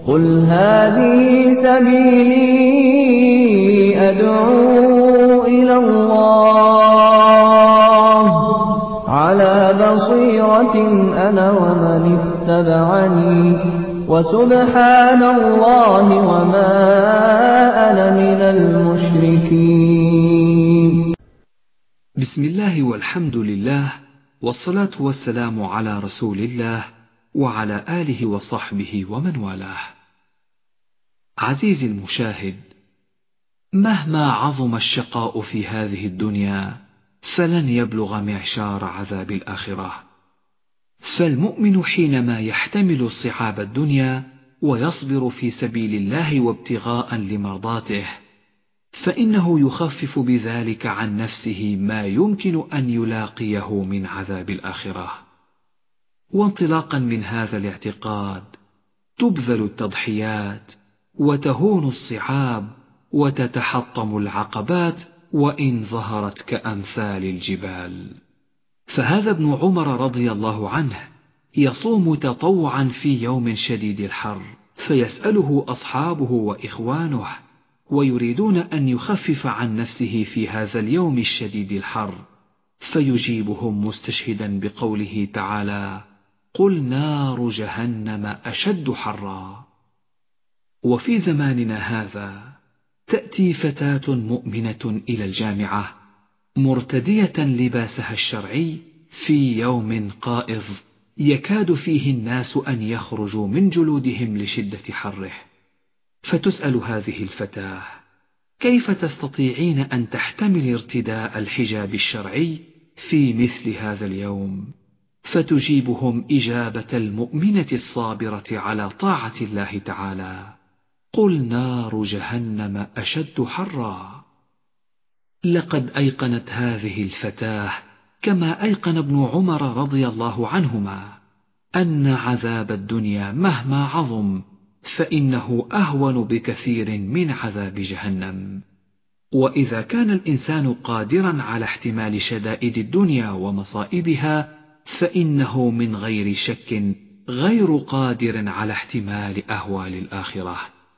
قل هذه سبيلي أدعو إلى الله على بصيرة أنا ومن اتبعني وسبحان الله وما أنا من المشركين. بسم الله والحمد لله والصلاة والسلام على رسول الله وعلى آله وصحبه ومن والاه. عزيزي المشاهد، مهما عظم الشقاء في هذه الدنيا فلن يبلغ معشار عذاب الآخرة. فالمؤمن حينما يحتمل صعاب الدنيا ويصبر في سبيل الله وابتغاء لمرضاته فإنه يخفف بذلك عن نفسه ما يمكن أن يلاقيه من عذاب الآخرة. وانطلاقا من هذا الاعتقاد تبذل التضحيات وتهون الصعاب وتتحطم العقبات وإن ظهرت كأمثال الجبال. فهذا ابن عمر رضي الله عنه يصوم تطوعا في يوم شديد الحر، فيسأله أصحابه وإخوانه ويريدون أن يخفف عن نفسه في هذا اليوم الشديد الحر، فيجيبهم مستشهدا بقوله تعالى: قل نار جهنم أشد حرا. وفي زماننا هذا تأتي فتاة مؤمنة إلى الجامعة مرتدية لباسها الشرعي في يوم قائض يكاد فيه الناس أن يخرجوا من جلودهم لشدة حره، فتسأل هذه الفتاة: كيف تستطيعين أن تحتمل ارتداء الحجاب الشرعي في مثل هذا اليوم؟ فتجيبهم إجابة المؤمنة الصابرة على طاعة الله تعالى: قل نار جهنم أشد حرا. لقد أيقنت هذه الفتاة كما أيقن ابن عمر رضي الله عنهما أن عذاب الدنيا مهما عظم فإنه أهون بكثير من عذاب جهنم. وإذا كان الإنسان قادرا على احتمال شدائد الدنيا ومصائبها فإنه من غير شك غير قادر على احتمال أهوال الآخرة.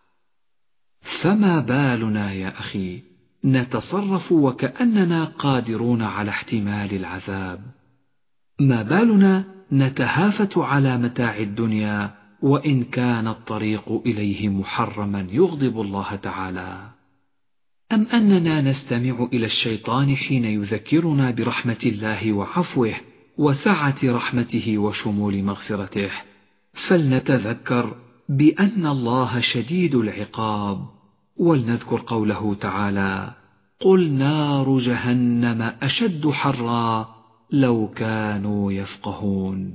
فما بالنا يا أخي نتصرف وكأننا قادرون على احتمال العذاب؟ ما بالنا نتهافت على متاع الدنيا وإن كان الطريق إليه محرما يغضب الله تعالى؟ أم أننا نستمع إلى الشيطان حين يذكرنا برحمة الله وعفوه وسعة رحمته وشمول مغفرته؟ فلنتذكر بأن الله شديد العقاب، ولنذكر قوله تعالى: قل نار جهنم أشد حرا لو كانوا يفقهون.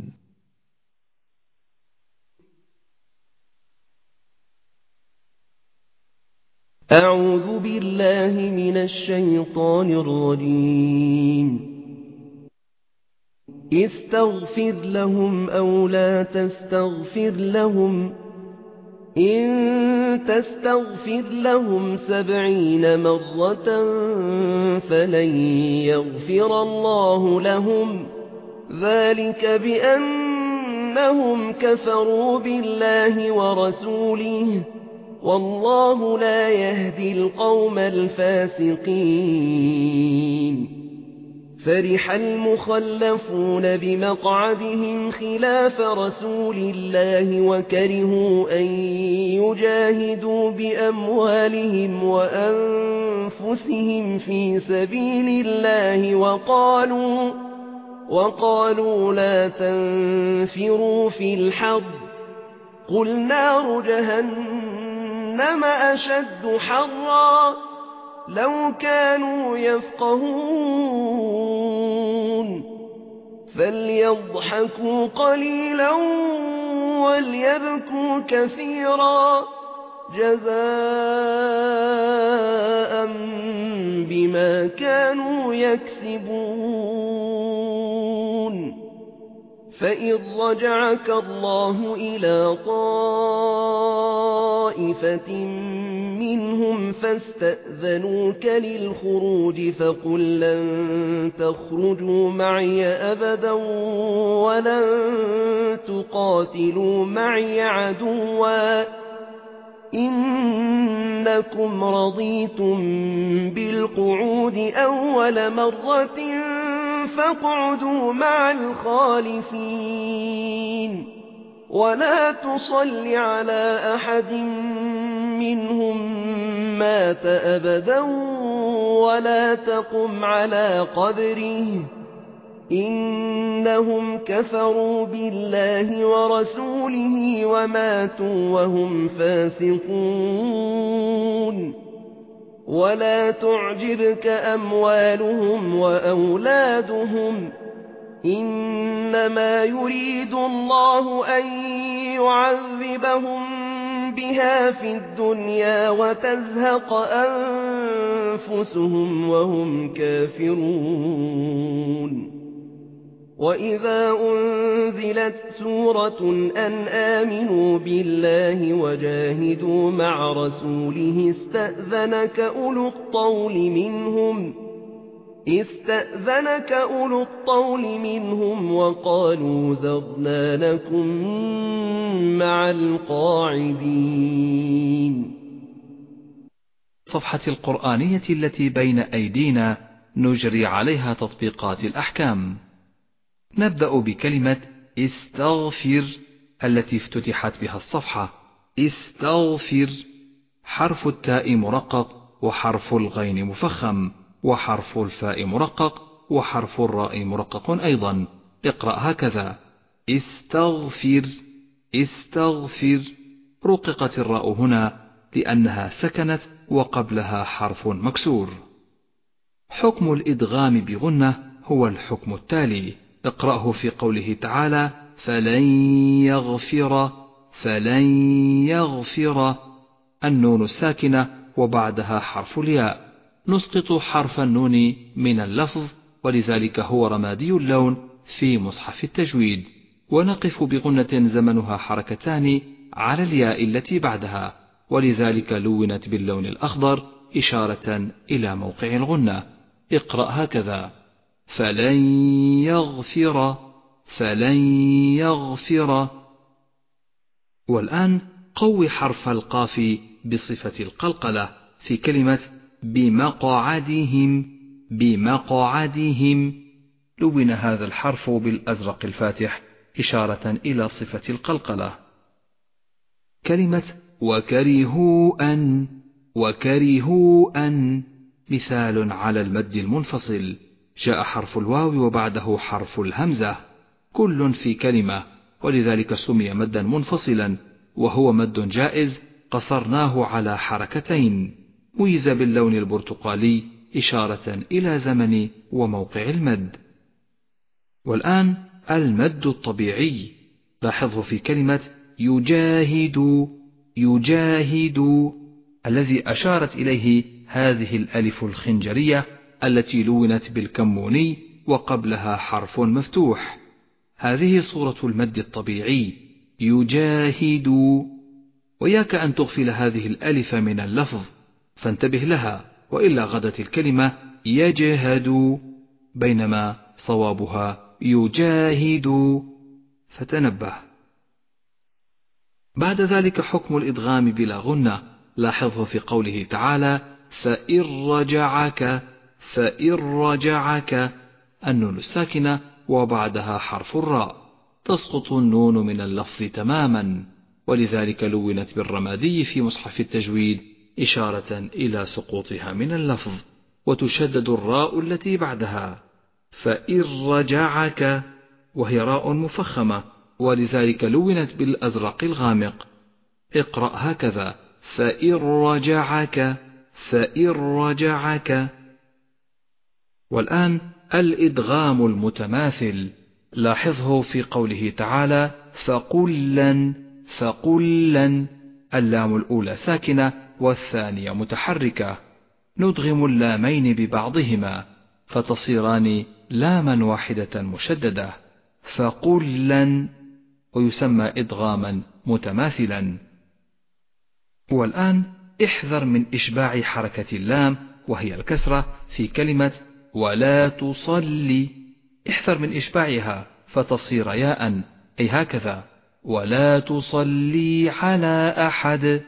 أعوذ بالله من الشيطان الرجيم. استغفر لهم أو لا تستغفر لهم، إن تستغفر لهم 70 مرة فلن يغفر الله لهم، ذلك بأنهم كفروا بالله ورسوله، والله لا يهدي القوم الفاسقين. فرح المخلفون بمقعدهم خلاف رسول الله وكرهوا أن يجاهدوا بأموالهم وأنفسهم في سبيل الله وقالوا لا تنفروا في الحر، قل نار جهنم أشد حرا لو كانوا يفقهون. فليضحكوا قليلا وليبكوا كثيرا جزاء بما كانوا يكسبون. فإن رجعك الله إلى طائفة منهم فاستأذنوك للخروج فقل لن تخرجوا معي أبدا ولن تقاتلوا معي عدوا إنكم رضيتم بالقعود أول مرة فاقعدوا مع الخالفين ولا تصل على أحد منهم مات أبدا ولا تقم على قبره إنهم كفروا بالله ورسوله وماتوا وهم فاسقون ولا تعجبك أموالهم وأولادهم إنما يريد الله أن يعذبهم بها في الدنيا وتزهق أنفسهم وهم كافرون وإذا أنزلت سورة أن آمنوا بالله وجاهدوا مع رسوله استأذنك أولو الطول منهم وقالوا ذرنا لكم مع القاعدين. صفحة القرآنية التي بين أيدينا نجري عليها تطبيقات الأحكام. نبدأ بكلمة استغفر التي افتتحت بها الصفحة. استغفر، حرف التاء مرقق وحرف الغين مفخم، وحرف الفاء مرقق وحرف الراء مرقق أيضا. اقرأ هكذا: استغفر استغفر. رققت الراء هنا لأنها سكنت وقبلها حرف مكسور. حكم الإدغام بغنة هو الحكم التالي. اقرأه في قوله تعالى: فلن يغفر. النون الساكنة وبعدها حرف الياء. نسقط حرف النون من اللفظ، ولذلك هو رمادي اللون في مصحف التجويد، ونقف بغنة زمنها حركتان على الياء التي بعدها، ولذلك لونت باللون الأخضر إشارة إلى موقع الغنة. اقرأ هكذا: فلن يغفر. والآن قوي حرف القاف بصفة القلقلة في كلمة بمقعدهم. لون هذا الحرف بالأزرق الفاتح إشارة إلى صفة القلقلة. كلمة وكرهوا أن مثال على المد المنفصل. جاء حرف الواو وبعده حرف الهمزة كل في كلمة، ولذلك سمي مدا منفصلا، وهو مد جائز قصرناه على حركتين، ميز باللون البرتقالي إشارة إلى زمن وموقع المد. والآن المد الطبيعي، لاحظه في كلمة يجاهد الذي أشارت إليه هذه الألف الخنجرية التي لونت بالكموني وقبلها حرف مفتوح. هذه صورة المد الطبيعي يجاهد. وياك أن تغفل هذه الألف من اللفظ، فانتبه لها، وإلا غدت الكلمة يجهد بينما صوابها يجاهد، فتنبه. بعد ذلك حكم الإدغام بلا غنة، لاحظه في قوله تعالى: فإن رجعك النون الساكنة وبعدها حرف الراء، تسقط النون من اللفظ تماما، ولذلك لونت بالرمادي في مصحف التجويد إشارة إلى سقوطها من اللفظ، وتشدد الراء التي بعدها. فإن رجعك وهي راء مفخمة، ولذلك لونت بالأزرق الغامق. اقرأ هكذا: فإن رجعك. والآن الإدغام المتماثل، لاحظه في قوله تعالى: فقلا اللام الأولى ساكنة والثانية متحركة، ندغم اللامين ببعضهما فتصيران لاما واحدة مشددة، فقلا، ويسمى إدغاما متماثلا. والآن احذر من إشباع حركة اللام وهي الكسرة في كلمة ولا تصلي، احذر من إشباعها فتصير ياء، أي هكذا: ولا تصلي على أحد،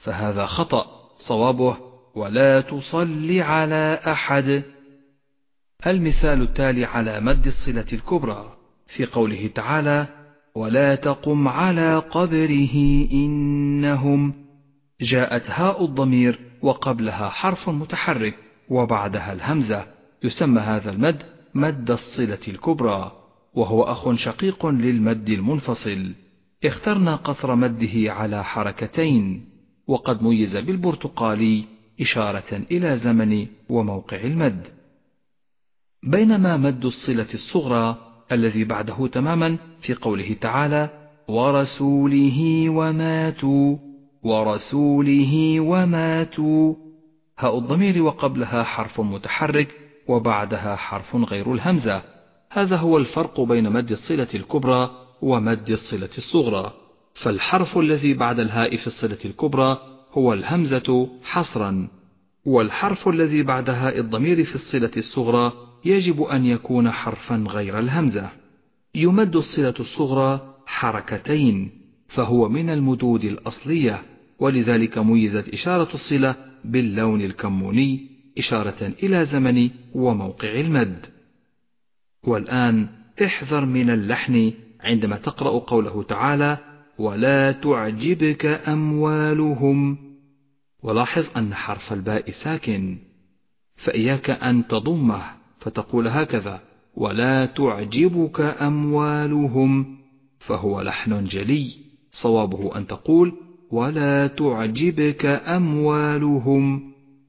فهذا خطأ، صوابه ولا تصل على أحد. المثال التالي على مد الصلة الكبرى في قوله تعالى: ولا تقم على قبره إنهم، جاءت هاء الضمير وقبلها حرف متحرك وبعدها الهمزة، يسمى هذا المد مد الصلة الكبرى، وهو أخ شقيق للمد المنفصل. اخترنا قصر مده على حركتين، وقد ميز بالبرتقالي إشارة إلى زمن وموقع المد. بينما مد الصلة الصغرى الذي بعده تماما في قوله تعالى: ورسوله وماتوا، ورسوله وماتوا، هاء الضمير وقبلها حرف متحرك وبعدها حرف غير الهمزة. هذا هو الفرق بين مد الصلة الكبرى ومد الصلة الصغرى، فالحرف الذي بعد الهاء في الصلة الكبرى هو الهمزة حصرا، والحرف الذي بعد هاء الضمير في الصلة الصغرى يجب أن يكون حرفا غير الهمزة. يمد الصلة الصغرى حركتين، فهو من المدود الأصلية، ولذلك ميزت إشارة الصلة باللون الكموني إشارة إلى زمن وموقع المد. والآن احذر من اللحن عندما تقرأ قوله تعالى: ولا تعجبك أموالهم، ولاحظ أن حرف الباء ساكن، فإياك أن تضمه فتقول هكذا: ولا تعجبك أموالهم، فهو لحن جلي، صوابه أن تقول: ولا تعجبك أموالهم.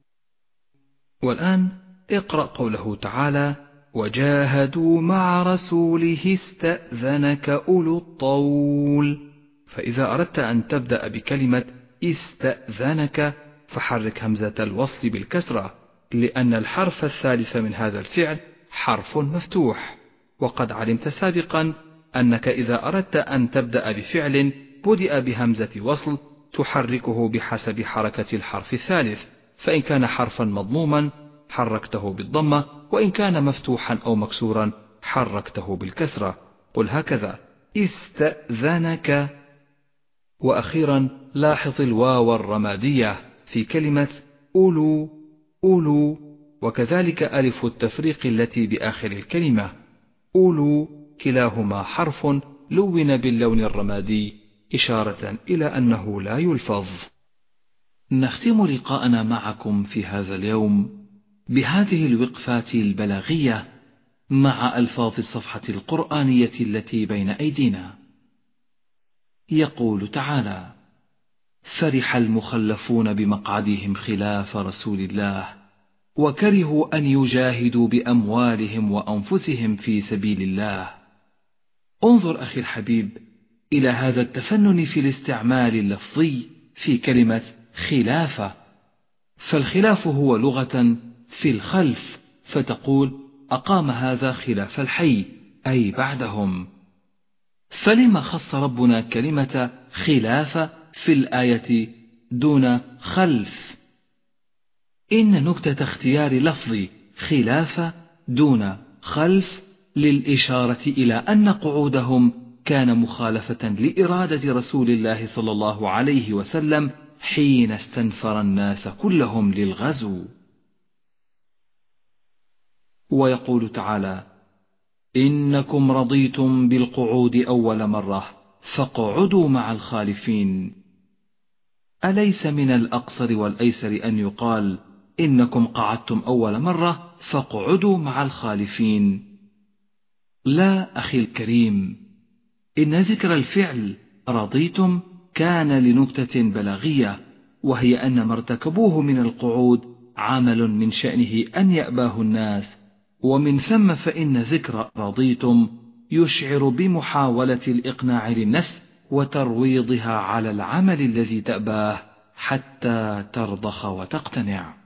والآن اقرأ قوله تعالى: وجاهدوا مع رسوله استأذنك أولو الطول، فإذا أردت أن تبدأ بكلمة استأذنك فحرك همزة الوصل بالكسرة، لأن الحرف الثالث من هذا الفعل حرف مفتوح، وقد علمت سابقا أنك إذا أردت أن تبدأ بفعل بدأ بهمزة وصل تحركه بحسب حركة الحرف الثالث، فإن كان حرفا مضموما حركته بالضمة، وإن كان مفتوحا أو مكسورا حركته بالكسرة. قل هكذا: استأذنك. وأخيرا لاحظ الواو الرمادية في كلمة أولو، أولو، وكذلك ألف التفريق التي بآخر الكلمة. أولو كلاهما حرف لون باللون الرمادي إشارة إلى أنه لا يلفظ. نختم لقاءنا معكم في هذا اليوم بهذه الوقفات البلاغية مع ألفاظ الصفحة القرآنية التي بين أيدينا. يقول تعالى: فرح المخلفون بمقعدهم خلاف رسول الله وكرهوا أن يجاهدوا بأموالهم وأنفسهم في سبيل الله. انظر أخي الحبيب إلى هذا التفنن في الاستعمال اللفظي في كلمة خلافة، فالخلاف هو لغة في الخلف، فتقول: أقام هذا خلاف الحي، أي بعدهم. فلما خص ربنا كلمة خلافة في الآية دون خلف؟ إن نكتة اختيار لفظ خلافة دون خلف للإشارة إلى أن قعودهم كان مخالفة لإرادة رسول الله صلى الله عليه وسلم حين استنفر الناس كلهم للغزو. ويقول تعالى: إنكم رضيتم بالقعود أول مرة فاقعدوا مع الخالفين. أليس من الأقصر والأيسر أن يقال: إنكم قعدتم أول مرة فاقعدوا مع الخالفين؟ لا أخي الكريم، إن ذكر الفعل رضيتم كان لنكتة بلاغية، وهي أن ما ارتكبوه من القعود عمل من شأنه أن يأباه الناس، ومن ثم فإن ذكر رضيتم يشعر بمحاولة الإقناع للنفس وترويضها على العمل الذي تأباه حتى ترضخ وتقتنع.